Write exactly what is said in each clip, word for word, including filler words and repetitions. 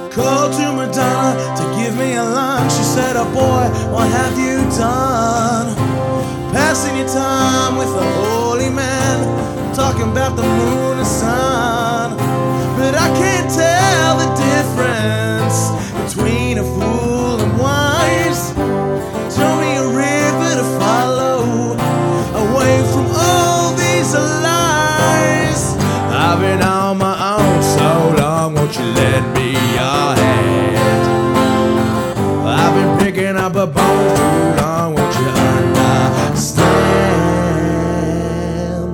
Called to Madonna to give me a line. She said, oh boy, what have you done? Passing your time with a holy man, talking about the moon and sun. But I can't tell the difference between a fool and wise. Show me a river to follow, away from all these lies. I've been on my own so long, won't you lend me your hand? I've been picking up a bone too long, won't you understand?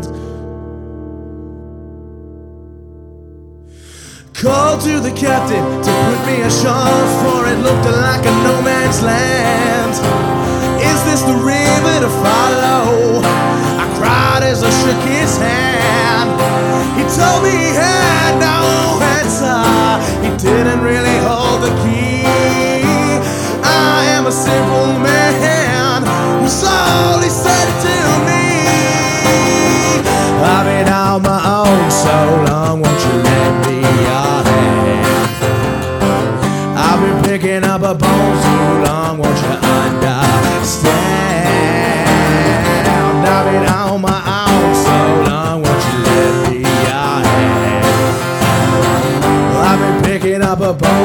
Called to the captain to put me ashore, for it looked like a no man's land. Is this the river to follow? I cried as I shook his hand. He told me he had no answer, he didn't really hold the key. I am a simple man, was all he said to me. I've been on my own so long, won't you lend me your hand? I've been picking up a bone too long, won't you understand? I've been on my own so long, won't you lend me your hand? I've been picking up a bone